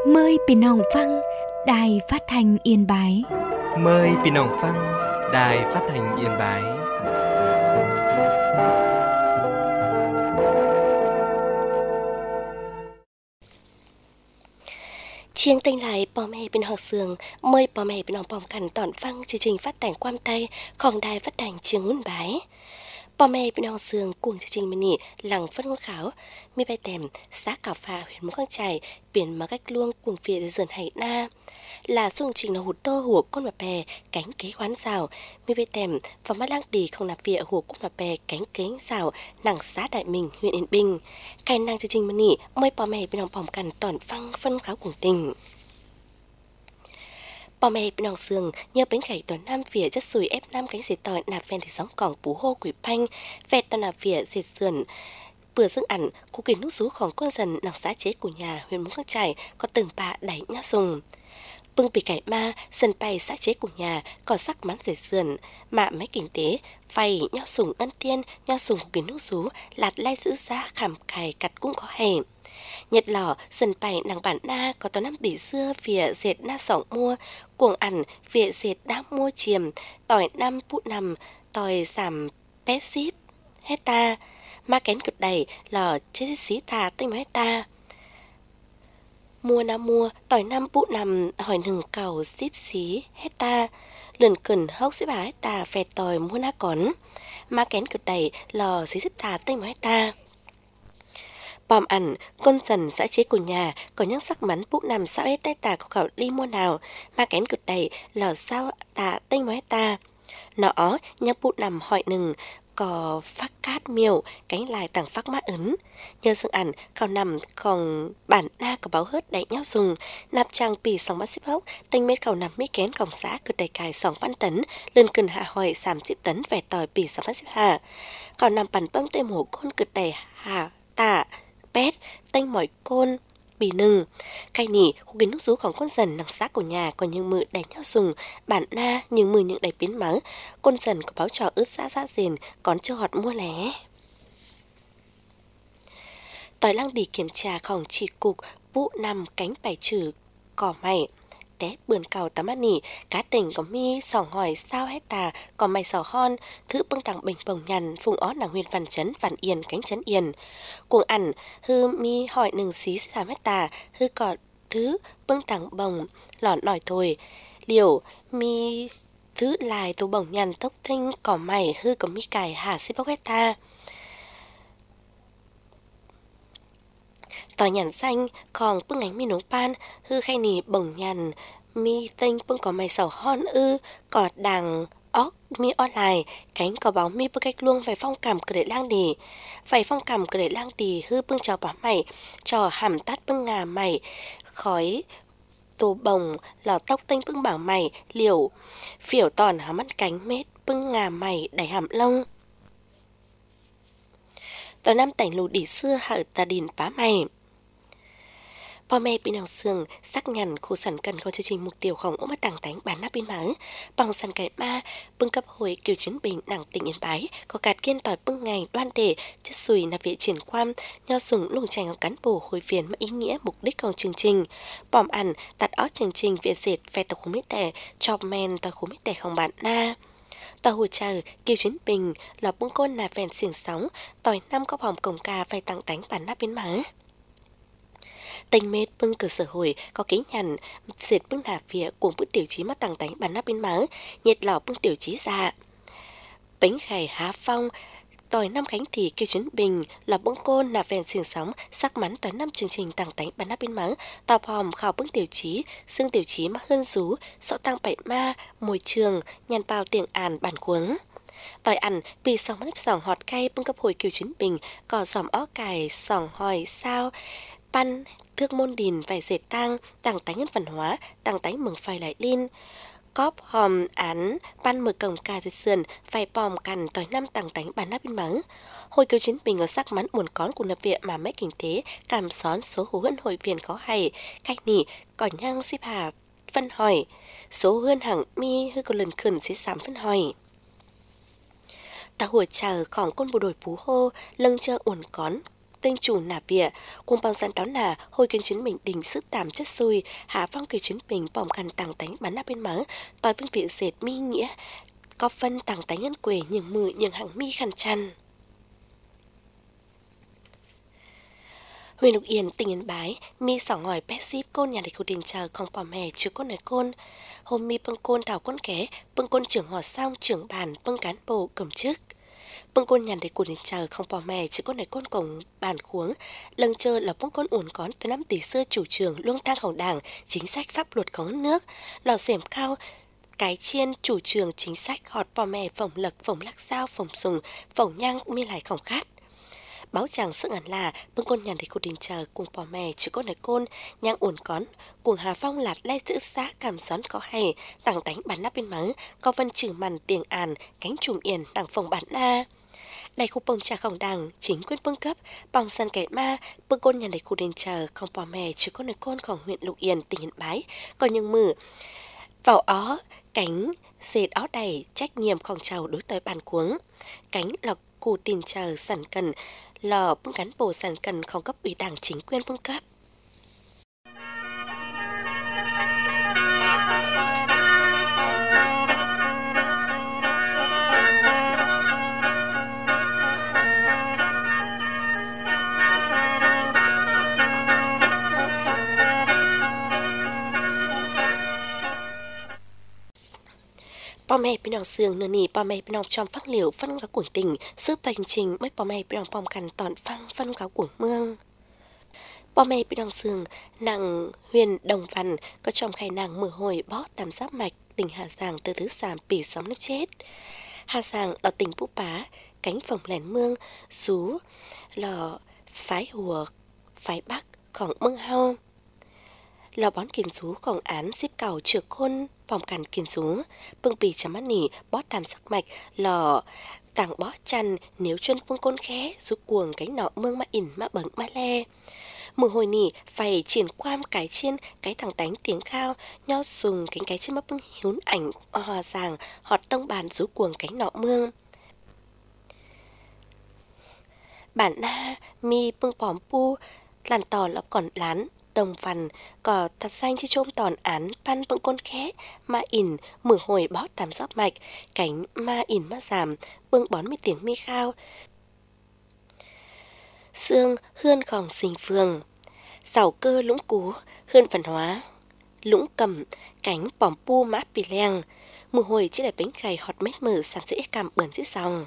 Mờiพี่น้องฟังđài phát thanh Yên Bái. Mời พี่น้องฟัง Đài Phát thanh Yên Bái. Chiêng tinh lại bò mẹ bên học sường, mời bò mẹ bên học bòm cảnh tọn phăng chương trình phát tảnh quam tay,ของđài phát tảnh Chiêng Nguyễn Bái. Bò mẹ bên học sường cuồng chương trình mini lằng phân ngôn khảo, mi bay tèm, xã Cảo Phà huyện Mông Cang Chải, biển mà cách luông cuồng phía dần hải na. Là chương trình là hụt tô hùa con mặt bè, cánh kế khoán rào, mi bay tèm và mắt lang đi không nạp vịa hùa con mặt bè, cánh kế rào, nặng xã Đại Mình, huyện Yên Bình. Cái năng chương trình mini mời bò mẹ bên học bòm cảnh tọn phăng phân khảo cùng tình. Bò mẹ bên học sường nhờ bến khải tuần nam phía chất sùi ép năm cánh xịt tỏi nạp ven thì sóng còng bú hô quỷ phanh vẹt tòa nạp phía dệt sườn bữa dương ẩn cụ kỳ nút rúของcon dần nằm xã chế của nhà huyện Mông Cang Chải có từng bà đẩy nhau sùng bưng bị cải ma sân bay xã chế của nhà có sắc mắn dệt sườn mạ máy kinh tế phay nhau sùng ân tiên nhau sùng cụ kỳ nút rú lạt lai giữ giá khảm cài cặt cũng có hề Nhật lò, sân bay nàng bản na có tòa năm bị xưa phía dệt na sỏng mua, cuồng ẩn phía dệt đã mua chiềm, tỏi năm bút nằm, tỏi giảm pét ship, hecta, ma kén cực đầy, lò chế xí tà tinh hecta. Mua năm mua, tỏi năm bút nằm, hỏi nừng cầu ship xí, hecta, lườn cẩn hốc xếp bà hecta phẹt tỏi mua na cón, ma kén cực đầy, lò xí xếp tà tinh hecta. Bòm ẩn, con dần xã chế của nhà có những sắc mắn bụng nằm sao hết tay tà có khẩu ly mua nào mà kén cực đầy lò sao tà tinh mới ta nó nhắc bụng nằm hỏi nừng có phát cát miêu cánh lại tặng phát mát ấn nhờ sự ẩn khảo nằm còn bản na có báo hớt đẩy nhau dùng nạp trang bì sòng bắt xếp hốc tinh mết khảo nằm mỹ kén còng xã cực đầy cài sòng ban tấn lần cần hạ hỏi giảm chip tấn vẻ tỏi bì sòng bắt xếp hà khảo nằm bản bông tê mổ con cực đầy hà tà pét, tanh mỏi côn, bì nừng. Cái nỉ, khu kiến nút rúของcon dần nằng xác của nhà có những mự đánh nhau sùng, bản na những mự những đầy biến mắng. Con dần có báo trò ướt xã rền, còn cho họt mua lé. Tỏi lăng đi kiểm traของchỉ cục, bụ nằm cánh bài trừ, cỏ mày. Té bườn cầu tắm ăn nỉ, cá tỉnh có mi sòng hỏi sao hết tà, có mày sò hon, thứ bưng tặng bình bồng nhằn, phùng ó nàng huyền văn yên, cánh chấn yên. Cuồng ẩn, hư mi hỏi nừng xí giảm hết tà, hư có thứ bưng tặng bồng, lỏn nổi thôi. Liều, mi thứ lại tù bồng nhằn tốc tinh, có mày hư có mi cài hà xí bốc hết ta. Tỏi nhàn xanh, còn bưng ánh mi nóng pan, hư khay nì bồng nhàn, mi tinh bưng có mày sầu hon ư, có đằng óc mi on lại, cánh có báo mi bưng cách luông về phong cảm cửa để lang đỉ. Vậy phong cảm cửa để lang đỉ hư bưng trò bảo mày, trò hàm tát bưng ngà mày, khói tù bồng, lò tóc tinh bưng bảo mày, liều, phiểu tòn hám ăn cánh mết bưng ngà mày đẩy hàm lông. Tòa năm tảnh lù đỉ xưa hạ tà đìn bá mày. Bò mẹ bên học sường sắc nhằn khu sản cần có chương trình mục tiêuของốm tàng tánh bản nắp bên má bằng sản cải ma bưng cấp hồi kiều chiến bình nặng tỉnh Yên Bái có cạt kiên tỏi bưng ngày đoan đề chất sùi nạp viện triển quan nho sùng lùng chành học cán bổ hồi phiền mà ý nghĩa mục đíchของchương trình bòm ăn tạt ót chương trình viện dệt về tàu khối mít tẻ chọc men tàu khối mít tẻของbản na tàu hồ chờ kiều chiến bình lò bưng côn nạp vẹn xiềng sóng tỏi năm có vòng cổng cà vài tặng tánh bản nắp bên má Tinh mết bưng cơ sở hồi có kính nhằn dệt bưng nạp phía cuồng bữa tiểu chí mắt tàng tánh bản nắp bên má nhiệt lò bưng tiểu chí ra bánh khải há phong tỏi năm cánh thì kêu chiến bình lò bưng côn nạp vẹn xiềng sóng sắc mắn tỏi năm chương trình tàng tánh bản nắp bên má tò hòm khảo bưng tiểu chí xương tiểu chí mắt hơn rú sọ tăng bậy ma môi trường nhàn bao tiền àn bản cuống tỏi ẩn bị sòng mắt sòng họt cay bưng cấp hồi kiều chiến bình cỏ giòm ó cài sòng hỏi sao pan thước môn đìn vài dệt tang tàng tánh nhân văn hóa tàng tánh mừng phai lại linh cóp hòm án pan mở cổng cà dệt sườn vài bòm cằn tỏi năm tàng tánh bản nắp bên mắng hồi kiều chiến bình có sắc mắn buồn cón của nạp viện mà mấy kinh tế cảm xón số hú hân hội viên khó hay cách nỉ cỏ nhang xếp hà phân hỏi số hơn hàng mi hơi có lần khẩn xí sám phân hỏi ta hùa chờของcon bộ đội phú hô lưng chơ uẩn cón tên chủ nà vỉa, cùng bằng sẵn đó là hồi kiến chính mình đình sức tạm chất xui, hạ phong kiều chính mình bỏng gần tàng tánh bắn áp bên mở, tòi vương vị dệt mi nghĩa, có phân tàng tánh nhân quê nhường mự nhường hàng mi khăn chăn. Huyện Lục Yên, tỉnh Yên Bái, mi sỏ ngòi bé ship côn nhà để khu đình chờ không bỏ mè chứ côn nói côn. Hôm mi bưng côn thảo côn ké, bưng côn trưởng ngọt xong trưởng bàn bưng cán bộ cầm chức. Bưng côn nhà để khu đình chờ không bỏ mè chứ côn nói côn cổng bàn khuống. Lần chờ là bưng côn ổn cón từ năm tỷ xưa chủ trường luông thang khẩu đảng, chính sách pháp luật có nước, lò xẻm cao, cái chiên chủ trường chính sách họt bỏ mè phổng lật phổng lắc sao phổng sùng phổng nhang mi lại khổng khát. Báo chàng sự ngàn là bưng côn nhàn để cô đình chờ cùng bỏ mè chứ có nói côn nhang ổn cón cùng Hà Phong lạt lai giữ giá cảm xón có hay tảng tánh bản nắp bên mắng có vân trừ màn tiền àn cánh trùm yên đằng phòng bản na đại khu bông trà khổng đằng chính quyền bưng cấp bằng sàn kẻ ma bưng côn nhàn để cô đình chờ không bỏ mè chứ có nói cônของhuyện Lục Yên tỉnh Yên Bái còn những mử vào ó cánh dệt ó đầy trách nhiệmของchầu đối tới bàn cuống cánh lọc cụ tìm chờ sản cần lò bưng cán bộ sản cần không cấp ủy đảng chính quyền bưng cấp. Bà mẹ bên nòng sườn nửa nỉ bà mẹ bên nòng trong phát liều phân cáo cuồng tình sức bành trình mới bà mẹ bên nòng bom cằn tòn phăng phân cáo cuồng mương. Bà mẹ bên nòng sườn nàng huyền đồng văn có trong khai nàng mở hồi bó tam giáp mạch tỉnh Hà Giang từ thứ sàm bỉ xóm nước chết. Hà Giang ở tỉnh Phú Bá cánh phòng lẻn mương xú lò phái hùa phái bắcของmương hao. Lò bón kiền súของán xếp cầu chừa côn vòng cằn kiền sú bưng bì chấm mắt nỉ bó tam sắc mạch lò tảng bó chăn nếu chân bưng côn khé rút cuồng cánh nọ mương má ỉn má bẩn má le mưa hồi nỉ phải triển quam cái chiên cái thằng tánh tiếng khao nho sùng cánh cái chiên má bưng hiún ảnh hòa ràng họt tông bàn rút cuồng cánh nọ mương bản na mi bưng bỏm pu làn tò lọc còn lán đồng văn có thật xanh chứ trôm tòn án pan bưng con khé ma ỉn mửa hồi bó tam giáp mạch cánh ma ỉn ma giảm bưng bón mi tiếng mi khao xương hươn khòng xình phường sảo cơ lũng cú hươn văn hóa lũng cầm cánh bỏm pu mã pì leng mửa hồi chỉ để bánh gầy hot mét mở sản dễ cảm bẩn dễ sòng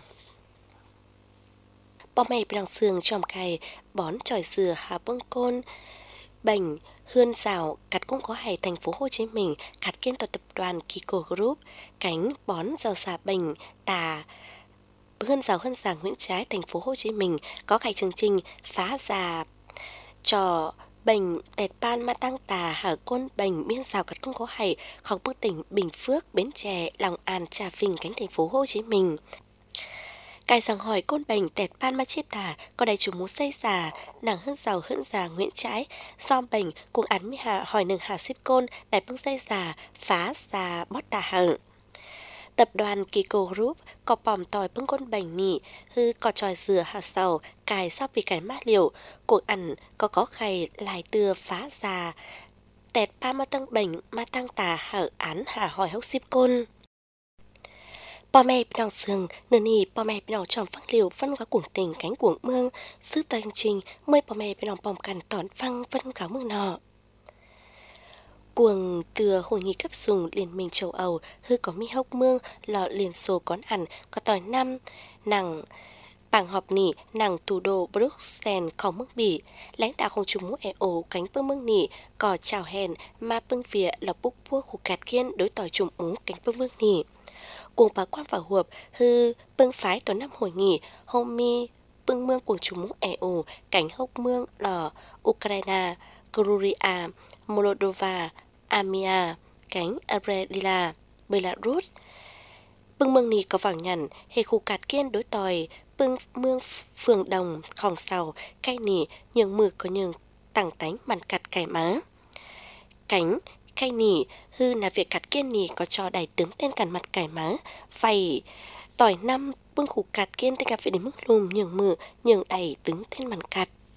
bò mày bên xương trong cày bón tròi dừa hà bưng côn bành hươn rào cắt cũng có hay thành phố Hồ Chí Minh cắt kiên tập đoàn Kiko Group cánh bón rào xà bành tà hươn rào Nguyễn Trái thành phố Hồ Chí Minh có cái chương trình phá già trò bành tẹt ban ma tăng tà hở côn bành miên rào cắt cũng có hay học bức tỉnh Bình Phước Bến Tre Long An Trà Vinh cánh thành phố Hồ Chí Minh cài rằng hỏi côn bành tẹt ban ma chết tà có đại chủ mũ xây xà nàng hươn già Nguyễn Trái do bành cùng án mi hà hỏi nừng hà xếp côn đại bưng xây xà phá xà bót tà hở tập đoàn Kiko Group có bòm tòi bưng côn bành nỉ hư có tròi dừa hà sầu cài sau vì cái mát liều cuộc ăn có khay lại tưa phá xà tẹt ban ma tăng tà hở án hà hỏi hốc xếp côn bò mẹ bên đằng sườn nửa nỉ bò mẹ bên đằng tròn phát liều phân hóa cuồng tình cánh cuồng mương sư tài trình mới bò mẹ bên đằng bòm cằn tòn phăng phân cáo mương nọ cuồng từa hội nghị cấp dùng liên minh châu Âu hư có mi hốc mương lọ liền số quán ăn có tỏi năm nàng bảng họp nỉ nàng thủ đô Bruxelles không mức bỉ lãnh đạo không chung mũ EU cánh bưng mương nỉ có chào hèn mà bưng vỉa là búc bua khu cạt kiên đối tỏi chung mũ cánh bưng mương nỉ cùng bà quan vào hộp hư bưng phái tuần năm hội nghị hôm mi bưng mương cuồng chúng EU cảnh hốc mương lò Ukraine Georgia Moldova Armenia cánh Armenia Belarus bưng mương nì có vàng nhằn hệ khu cạt kiên đối tòi bưng mương phường đồng khòng sầu cây nì nhường mực có nhường tảng tánh màn cặt cải má cánh cây nỉ hư là việc cắt kiên nỉ có cho đầy tướng tên cằn mặt cải má phải tỏi năm bưng khủ cắt kiên tên cà phê đến mức lùm nhường mừ nhường đầy tướng tên màn cắt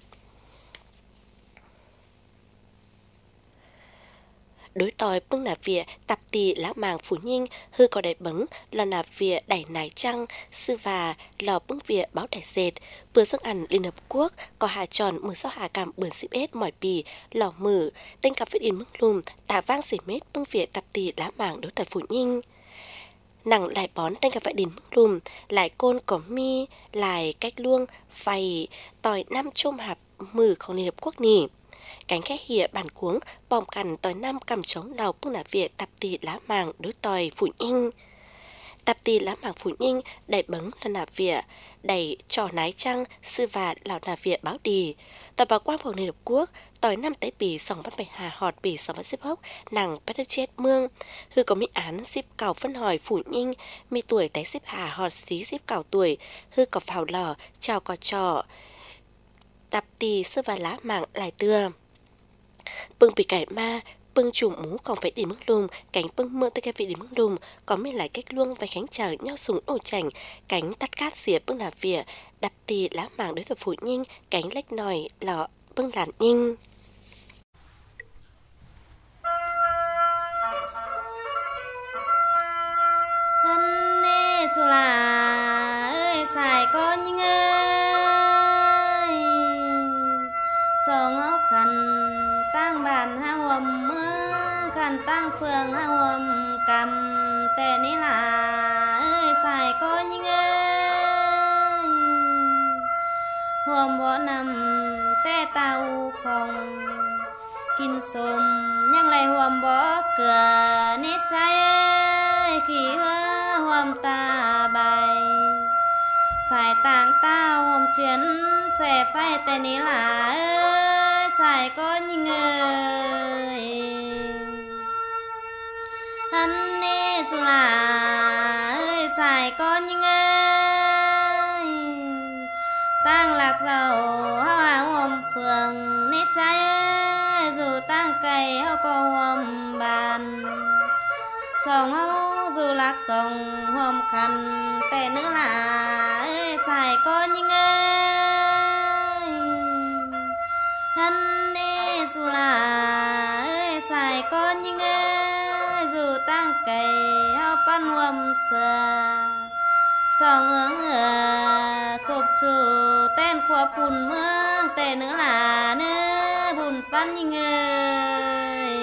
đối tòi bưng nạp vỉa tập tì lá màng phủ nhinh hư có đầy bấn lò nạp vỉa đẩy nải trăng sư và lò bưng vỉa báo đài dệt bữa giấc ăn Liên Hợp Quốc có hà tròn 16 hà cảm bươn xịp ết mỏi bì lò mử tên cặp viết in mức lùm tả vang xỉ mết bưng vỉa tập tì lá màng đối tòi phủ nhinh nặng lại bón tên cặp vẽ đìn mức lùm lại côn có mi lại cách luông vầy tòi năm chôm hạp mửของ Liên Hợp Quốc nỉ cánh khẽ hỉa bản cuống bòm cằn tòi năm cầm trống đào bưng nạp vỉa tập tì lá màng đối tòi phủ nhinh tập tì lá màng phủ nhinh đẩy bấn là nạp vỉa đẩy trò nái trăng sư và lào nạp vỉa báo đì tòa báo quang của Liên Hợp Quốc tòi năm tế bì sòng bắt bạch hà họt bì sòng bắt xếp hốc nàng bắt đất chết mương hư có mỹ án xếp cào phân hỏi phủ nhinh mi tuổi tái xếp hà họt xí xếp cào tuổi hư có phào lò chào có trò tập tì sư và lá màng lại tưa bưng bị cải ma bưng chủ mú còn phải đi mức lùm cánh bưng mưa tới cái vị đi mức lùm có mấy lại cách luông và khánh chờ nhau súng ổ chảnh cánh tắt cát xỉa bưng nạp vỉa đập tì lá màng đối thủ phụ nhinh cánh lách nòi lọ bưng làn nhinh hân nê dù là ơi xài con nhinh ơi song ốc khăn tăng bàn hao hầm mưa khăn tăng phường hao hầm cầm tệ ní là ơi xài con nhinh ơi hôm bó nằm tê tàu không kinh xôm nhang lại hôm bó cửa nít trái ơi khi hơ hôm ta bài phải tàng tao hôm chuyến sẽ phải tệ ní là ơi xài con nhinh ơi hân nê dù là ơi xài con nhinh ơi tăng lạc dầu hao áo hôm phường nết trái ơi dù tăng cây hao có hôm bàn sòng hao dù lạc sòng hôm khăn tệ nữa là ơi xài con nhinh ơi hân nê dù là ơi xài con nhinh ơi dù tăng cây hao pan hôm xưa song hướng cục chủ tên của bùn mương tệ nữa là nữa bùn pan nhinh ơi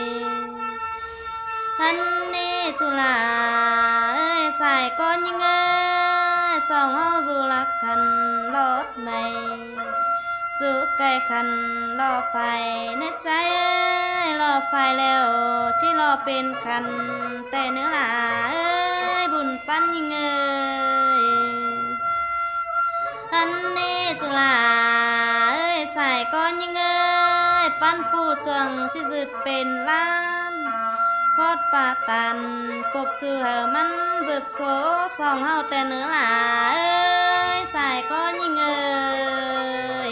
hân nê dù là ơi xài con nhinh ơi song hao dù lạc khăn lót mày dù cây khăn lo phải nét trái ơi lo phải leo chỉ lo bên khăn tệ nữa là ơi bùn pan nhinh ơi hân nê dù là ơi xài con nhinh ơi pan phu chuồng chỉ dứt bên lan phót bà tàn cục chư hờ mắn dứt số sòng hao tệ nữa là ơi xài con nhinh ơi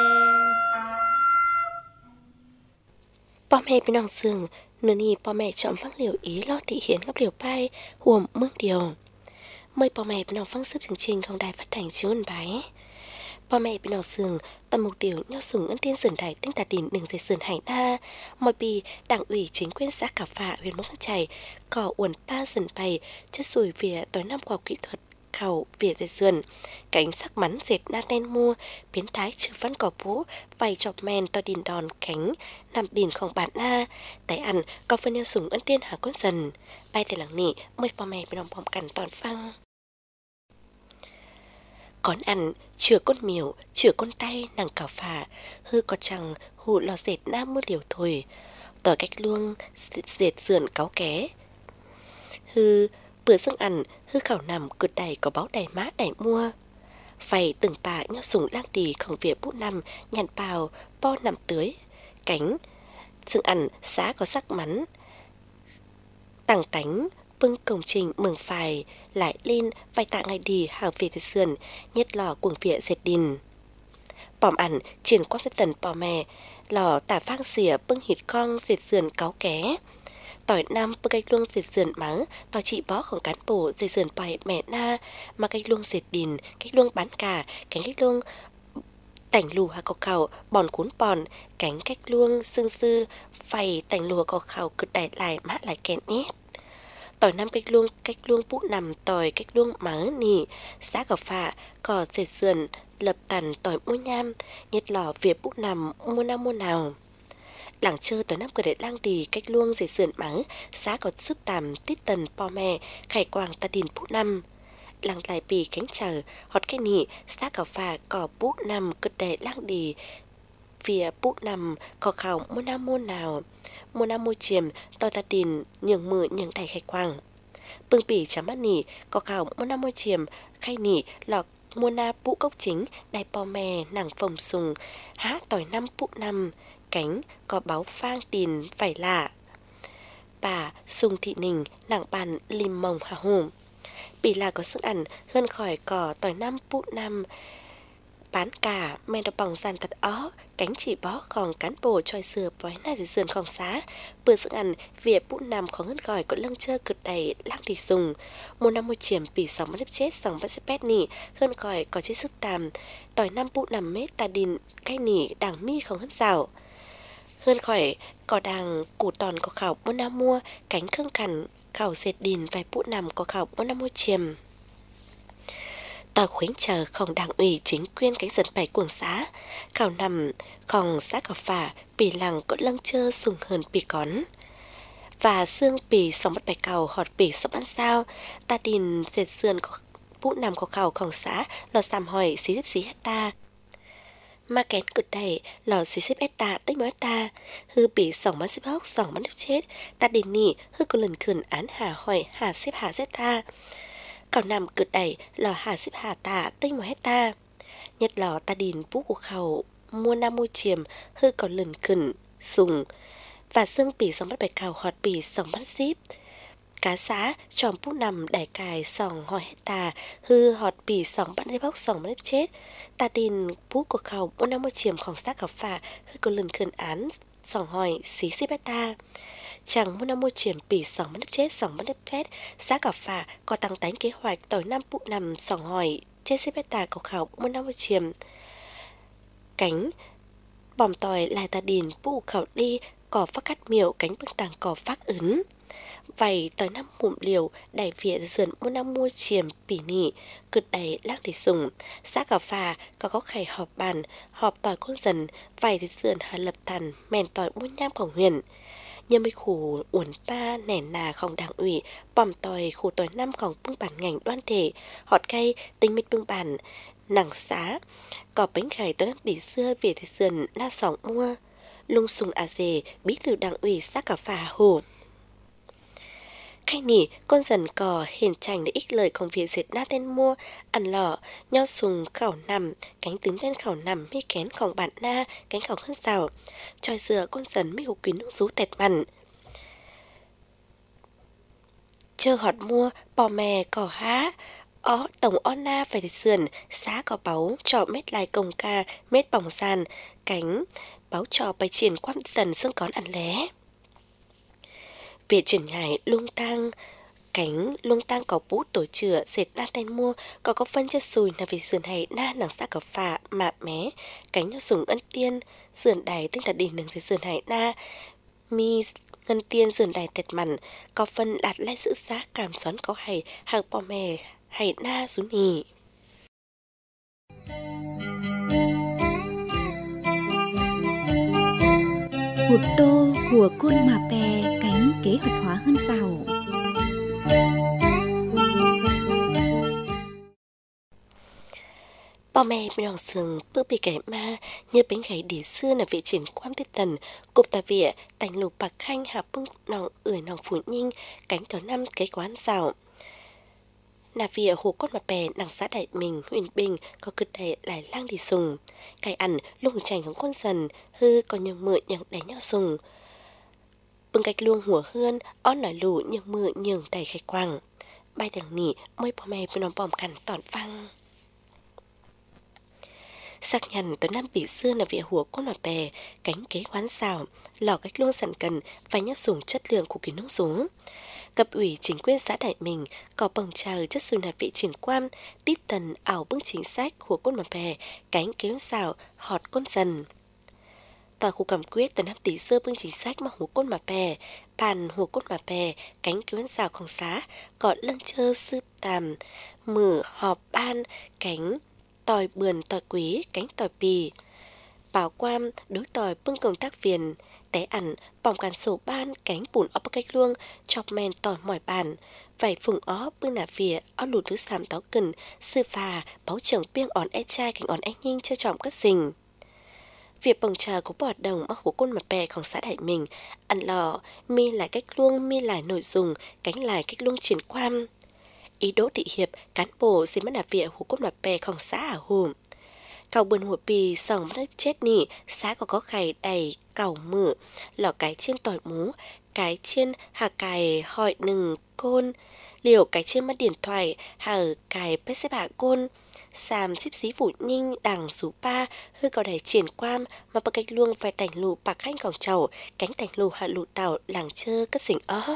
bom hê bên nòng sừng nửa nì bom mẹ chọn phăng liều ý lo thị hiến gấp liều pai huồm mương điều mời bom mẹ bên nòng phăng sức chương trình không đài phát thành chiếu ẩn bái bom mẹ bên nòng sừng tầm mục tiêu nhau sừng ân tiên sườn đài tinh tà đỉnh đường dây sườn hải đa mọi bì đảng ủy chính quyền xã Cà Phạ huyện Mộc Chải cỏ uẩn pa sườn bày chất sùi vỉa tối năm khoa kỹ thuật khẩu vỉa dây sườn cánh sắc mắn dệt na đen mua biến thái trừ văn cỏ bú vài chọc men to đìn đòn cánh nằm đìn không bản na tái ăn có phân yêu sủng ân tiên hà con dần bay tại làng nỉ mời bò mẹ bên đồng bòm cằn toàn phăng con ăn chừa con miểu chừa con tay nàng Cà Phạ hư có chẳng hụ lò dệt na mưa liều thôi tỏi cách luông dệt sườn cáu ké hư bữa dương ăn hư khảo nằm cượt đầy có báo đầy má đầy mua vậy từng bà nhau sủng lang tì không việc bút năm nhàn bào po nằm tưới cánh dương ăn xã có sắc mắn tàng tánh bưng công trình mường phài lại lên vài tạ ngày đi hào về từ sườn nhất lò cuồng vỉa dệt đình bòm ăn triển quang cái tần bò mè lò tả vang xỉa bưng hít con dệt sườn cáu ké tỏi năm bưng cách luông dệt sườn mắng tỏi chị bóของcán bộ dệt sườn bài mẹ na mà cách luông dệt đình cách luông bán cả cánh cách luông tảnh lù hà có khảo bòn cuốn bòn cánh cách luông xương sư phày tảnh lùa có khảo cực đại lại mát lại kẹn nhét tỏi năm cách luông bút nằm tỏi cách luông mở nỉ xã cỏ phạ cỏ dệt sườn lập tàn tỏi mua nham nhét lò việc bút nằm mua nào làng chơi tỏi năm cửa đệ lang đi cách luông dệt sườn mắng xã có sức tàm tít tần po mè khải quàng ta đình bút năm làng lại bì cánh chờ hot cái nỉ xã cỏ phạ cỏ bút nằm cực đệ lang đi phía bút nằm có khảo mua nào mua nam mua chiềm tỏi ta đình nhường mưa nhường đầy khải quàng bưng bỉ chấm mắt nỉ có khảo mua nam mua chiềm khay nỉ lọc mua na bũ cốc chính đai po mè nàng phồng sùng há tỏi năm bũ năm cánh có báo phang tiền phải lạ bà sùng thị nình nàng bàn lim mông hà hùng bỉ là có sức ăn hơn khỏi cỏ tỏi năm bũ năm bán cả men đập bỏng sàn thật ó cánh chỉ bó còn cán bồ trôi sừa bói na dưới sườn không xá bữa sức ăn việc bút nằm khó hơn gọi có lưng chơi cực đầy lăng đi dùng một năm một chiềm bỉ sóng mất chết sóng bắt pet nỉ hơn gọi có chiếc sức tàm tỏi năm bút nằm mét ta đình cây nỉ đảng mi không hơn rào hơn khỏi có đàng củ tòn có khảo một năm mua cánh khương cằn khảo dệt đình vài bút nằm có khảo một năm một chiềm tòa khuyến chờ không đảng ủy chính quyền cánh dân bảy cuồng xã khảo nằm không xã cỏ phả bì lằng có lăng chơ sùng hơn bì cón và xương bì sống bắt bài cầu họt bì sống ăn sao ta đình dệt sườn bút nằm có khảo không xã lò xàm hỏi xí hecta mà kén cực đầy lò xí hecta tích mỗi hecta hư bì sống bắt xếp hốc sống bắt chết ta đình nỉ hư có lần khẩn án hà hỏi hà xếp hà ta cào nằm cực đẩy lò hà xếp hà tà tinh một hecta nhật lò ta đình bút của khẩu mua nam mua chiềm hư còn lần khẩn sùng và xương bì sòng bắt bạch cào họt bì sòng bắt xíp cá xã tròn bút nằm đẩy cài sòng hỏi hecta hư họt bì sòng bắt dép hốc sòng bắt chết ta đình bút của khẩu mua nam mua chiềmของxác cào phà hư còn lần khẩn án sòng hỏi xí xíp hecta chẳng mua năm mua chiềm bỉ sòng mất chết sòng mất phét giá cả phà có tăng tánh kế hoạch tỏi năm bụ nằm sòng hỏi chết xếp beta cầu khảo mua năm mua chiềm cánh bòm tỏi lại ta đình bụ khảo đi cỏ phát cắt miệu cánh bưng tàng cỏ phát ứng vậy tỏi năm mụm liều đẩy vỉa sườn mua năm mua chiềm bỉ nỉ cực đầy lắc để dùng giá cả phà có khải họp bàn họp tỏi con dần vậy thì sườn hà lập tàn mèn tỏi mua nhamของhuyền như mấy khu uẩn ba nẻ nà không đảng ủy bòm tỏi khu tỏi nămของbưng bản ngành đoan thể họt cây tinh mít bưng bản nặng xá có bánh khải tỏi năm bỉ xưa về thì sườn la sòng mua lung sùng à dề bí thư đảng ủy xác cả phà hồ khay nỉ con dần cò hiền chành để ích lời công việc dệt na tên mua ăn lọ nho sùng khảo nằm cánh tướng đen khảo nằm mi kénของbản na cánh khảo hơn rào tròi dừa con dần mi hục kín nước rú tẹt mặn chờ họt mua bò mè cỏ há ó tổng o na phải thịt sườn xá có báu trọ mét lại công ca mét bỏng sàn cánh báo trò bày triển quăm dần xương cón ăn lé việc triển ngải lung tang cánh lung tang có bút tổ chữa dệt na tên mua có phân chất sùi là vì sườn hay na nằng xa có phà mạ mé cánh nhau sùng ân tiên sườn đài tinh thật đình nừng dệt sườn hay na mi ngân tiên sườn đài tẹt mặn có phân lạt lai giữ giá cảm xoắn có hay hàng bò mè hay na rú nì hụt tô hùa côn mà bè cánh kế hoạch hóa hơn giàu bò mè bên lòng sườn bước bị kẻ ma như bánh gáy đi xưa là vị triển quan tiết tần cục tà vỉa tành lục bạc khanh hạ bưng nòng ưỡi nòng phủ nhinh cánh tỏ năm cái quán rào nà vỉa hồ cốt mặt bè nàng xã đại mình huyền bình có cực đầy lại lang đi sùng cái ăn lùng chànhของcon dần hư còn nhường mượn nhường đánh nhau sùng bưng cách luông hùa hươn on nổi lù nhường mượn nhường đầy khách quang bay thằng nỉ mới bò mè bên lòng bòm cằn tỏn văng sắc nhằn tối năm bị xưa là vỉa hùa cốt mặt bè cánh kế quán xào lò cách luông sẵn cần và nhóc sùng chất lượng của kỳ nông số Cấp ủy chính quyền xã Đại Mình có bồng chờ chất sự nạp vị triển quan, tít tần ảo bưng chính sách của côn mà bè, cánh kéo xào, họt côn dần. Tòa khu cầm quyết tuần 5 tỷ xưa bưng chính sách mà hú côn mà bè, bàn hú côn mà bè, cánh kéo xào không xá, có lân chơ sư tàm, mở họp ban, cánh tòi bườn tòi quý, cánh tòi bì. Bảo quan đối tòi bưng công tác viên, té ẩn, bỏng càn sổ ban, cánh bùn ốp cách luông, chọc men tòn mỏi bàn, vảy phùng ó bưng nà vỉa, ó lụt thứ sàm táo cần, sư phà, báo trưởng piêng ón e trai cánh ón e nhinh chơi trọng các rình. Việc bồng trà của bọt đồng mắc hú côn mặt bèของxã Đại Mình, ăn lò, mi lại cách luông, mi lại nội dung, cánh lại cách luông triển quan. Ý Đỗ Thị Hiệp, cán bộ xin mất nà vỉa hú côn mặt bèของxã à hùm. Cầu bươn hùa bì sòng mất chết nỉ, xã có khải đầy cầu mự, lò cái chiên tỏi mú, cái chiên hà cài hỏi nừng côn, liều cái chiên mất điện thoại, hà cài bếp xếp hạ côn, xàm xíp xí vụ nhinh đằng sú ba, hư cầu đầy triển quan, mà bà cách luông phải tảnh lù bạc khanh còng trầu, cánh tảnh lù hạ lù tàu làng chơ cất xỉnh ó.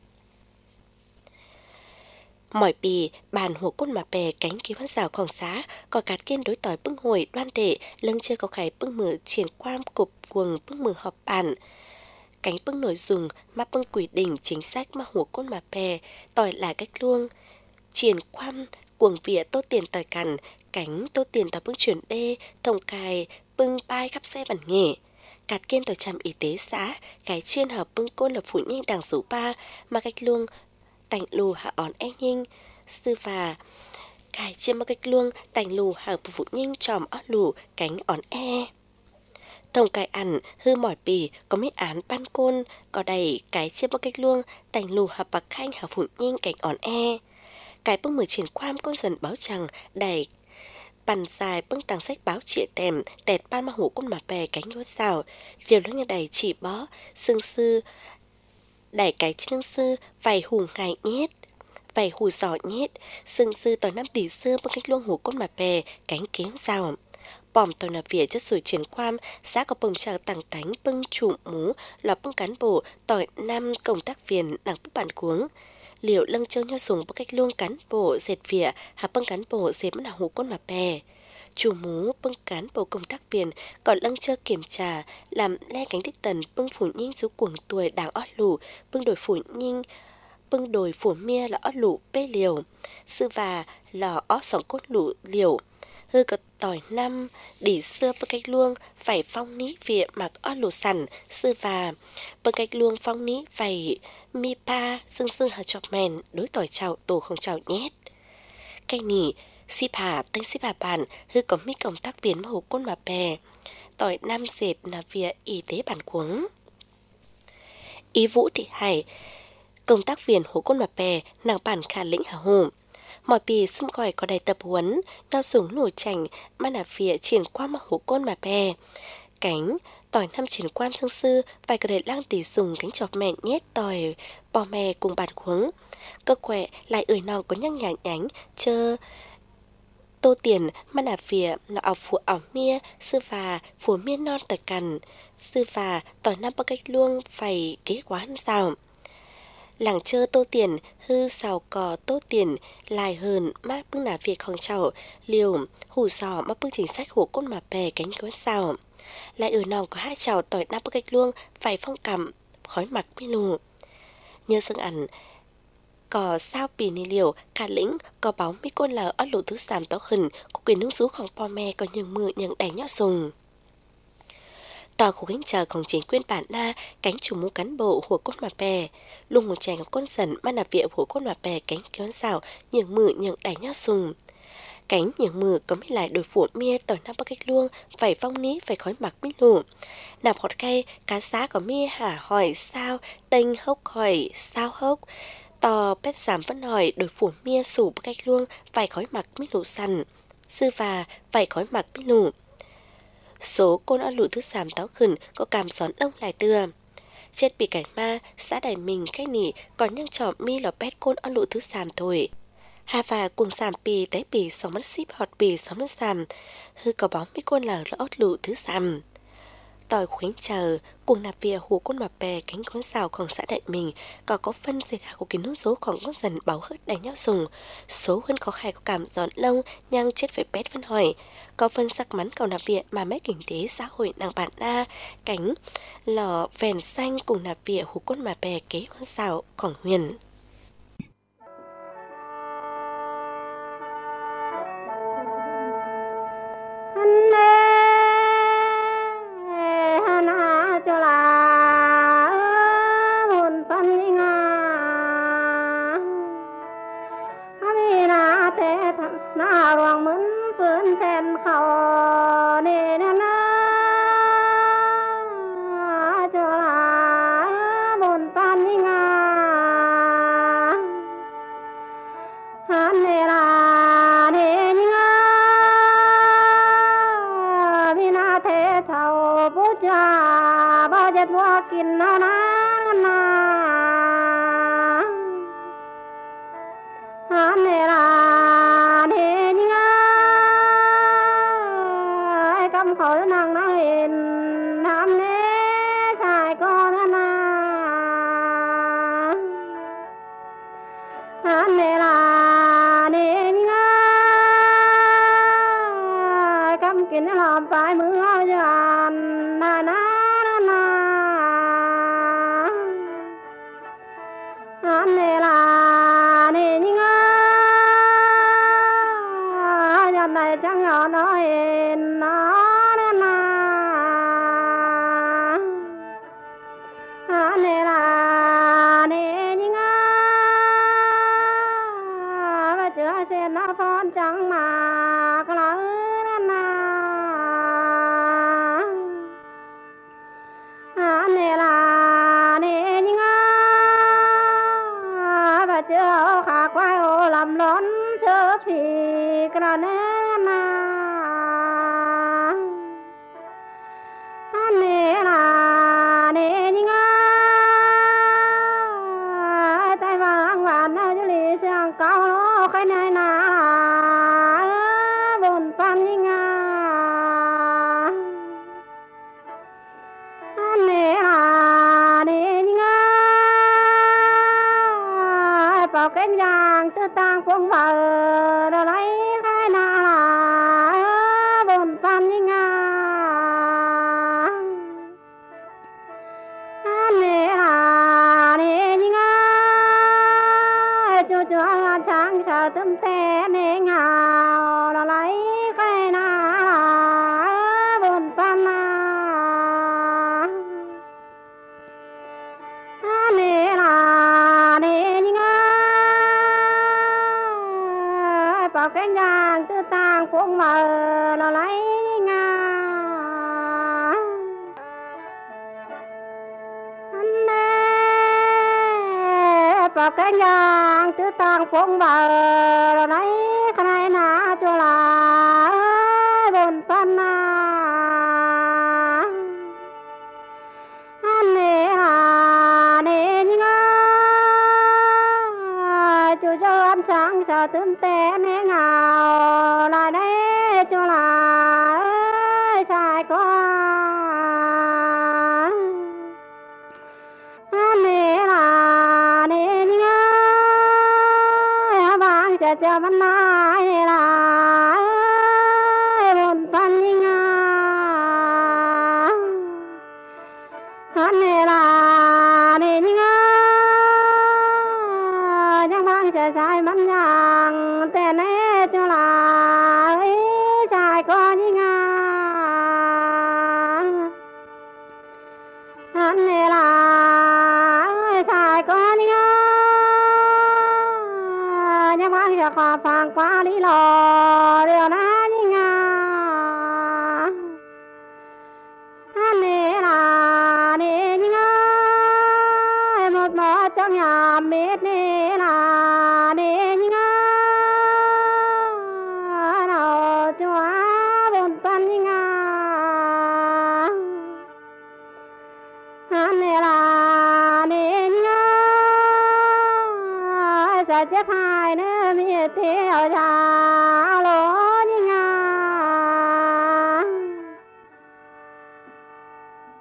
Mỏi bì, bàn hùa côn mà bè cánh kêu hát rào khoảng xá, có cát kiên đối tỏi bưng hồi đoan đệ, lưng chơi có khải bưng mở triển quan cục cuồng bưng mở họp bàn. Cánh bưng nội dung, mà bưng quỷ đỉnh chính sách mà hùa côn mà bè, tỏi là cách luông. Triển quan, cuồng vỉa tô tiền tỏi cằn, cánh tô tiền tỏi bưng chuyển đê, thông cài, bưng bai khắp xe bản nghề. Cát kiên tỏi trạm y tế xã, cái chiên hợp bưng côn là phụ nhinh đằng số 3, mà cách luông, tảnh lù hạ ón e nhinh, sư và cái chiêm mà cách luông tảnh lù hạ phụ nhinh tròm ót lù cánh ón e. Thông cái ăn hư mỏi bì có mấy án ban côn, có đầy cái chiêm mà cách luông tảnh lù hạ bạc khanh hạ phụ nhinh cánh ón e. Cái bưng mở triển quan con dần báo chẳng đầy bàn dài bưng tàng sách báo trịa tèm tẹt ban mà hủ con mà bè cánh lúa xào, liều lưng nhà đầy chỉ bó, xương sư đẩy cái chân sư vài hù ngài nhét, vài hù giỏ nhét, sưng sư tỏi 5 tỷ xưa bưng cách luông hủ con mà bè cánh kéo rào. Bỏm tỏi nà vỉa chất sủi triển quan, xã có bồng trào tàng tánh bưng trụ mú, lò bưng cán bộ tỏi 5 công tác viên đằng bức bản cuống. Liệu lưng chơi nhau sùng bưng cách luông cán bộ dệt vỉa, hạ bưng cán bộ dệt mất là hủ con mà bè. Chủ mú bưng cán bộ công tác viên còn lăng chơ kiểm tra làm le cánh tích tần bưng phủ nhinh rú cuồng tuổi đảng ót lù bưng đổi phủ nhinh bưng đổi phủ mia là ót lù bê liều sư và lò ót sòng cốt lù liều hư có tỏi 5 đỉ xưa bưng cách luông phải phong ní vịa mặc ót lù sẵn sư và bưng cách luông phong ní phải mi pa xương xương hà chọc mèn đối tỏi chảo tổ không chảo nhét cây nỉ xíp hà tên xíp hà bàn hư có mấy công tác viên mà hủ côn mà bè tỏi 5 dệt là việc y tế bản cuống. Ý Vũ Thị Hải công tác viên hủ côn mà bè nàng bản khả lĩnh hà hồ mọi bì xâm gọi có đầy tập huấn nhau súng nổi chành mà là việc triển qua mà hủ côn mà bè cánh tỏi 5 triển quan xương sư vài có đầy lang tỉ dùng cánh chọc mẹ nhét tỏi bò mè cùng bản cuống cơ quẹ lại ơi non có nhăng nhàng nhánh chơ tô tiền mà nà vỉa là ảo phụ ảo mia sư và phù miên non tỏi cằn sư và tỏi 5 bác cách luông phải kế quá hơn sao làng chơ tô tiền hư xào cò tô tiền lại hơn mác bưng nà việcของchậu liều hủ sò mắc bưng chính sách hủ côn mà bè cánh quán sao lại ở nòng có 2 chảo tỏi 5 bác cách luông phải phong cảm khói mặc mi lù nhớ sưng ăn có sao bì nì liều cả lĩnh có báo mi côn là ót lũ thứ sàm táo khẩn có quyền nung rúของพ่อแม่có nhường mưa nhường đẩy nhọ sùng tòa khu gánh chờของchính quyền bản na cánh chủ mũ cán bộ hùa côn mà bè lùng một chàng con sần mà nạp viện hùa côn mà bè cánh kéo xào nhường mưa nhường đẩy nhọ sùng cánh nhường mưa có mấy lại đổi phủ mía tỏi 5 bác cách luông phải phong ní phải khói mặc mi lù nạp hột cây cá xá có mía hả hỏi sao tênh hốc hỏi sao hốc tò bét giảm vẫn hỏi đổi phủ mia sủ bác cách luông phải khói mặc mi lù săn sư và phải khói mặc mi lù số côn ăn lũ thứ giảm táo khẩn có cảm gión đông lại tưa chết bị cảnh ma xã Đại Mình cách nỉ còn nhăng trọ mi lò bét côn ăn lũ thứ giảm thôi hà và cuồng giảm bì té bì sống mất ship hot bì sống mất giảm hư có bóng mi côn là ót lũ thứ giảm tỏi khuyến chờ cùng nạp vỉa hồ côn mà bè cánh cuốn xàoของxã Đại Mình có phân dệt hạ của kiến nút sốของcon dần báo hớt đánh nhau sùng số hơn khó khai có cảm giòn lông nhang chết phải bét phân hỏi có phân sắc mắn cầu nạp vỉa mà mấy kinh tế xã hội nàng bản na cánh lò vèn xanh cùng nạp vỉa hồ côn mà bè kế cuốn xàoของhuyền. Chết hai nữa mi theo già lỗ như nga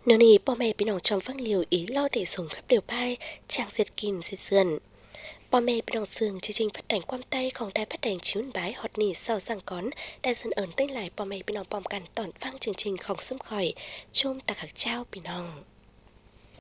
Nếu này bố mẹ bị nòng trong phăng liều ý lo thể sống khắp đều bay, chàng diệt kim diệt sườn. Bố mẹ bị nòng sương chương trình phát đánh quam tayของđài phát đánh chiếu bái hot nỉ sau sang cón, đại dân ẩn tên lại bố mẹ bị nòng bomกันตอนฟังchương trìnhของซุ้มข่อย chôm tạc hạc trao bị nòng.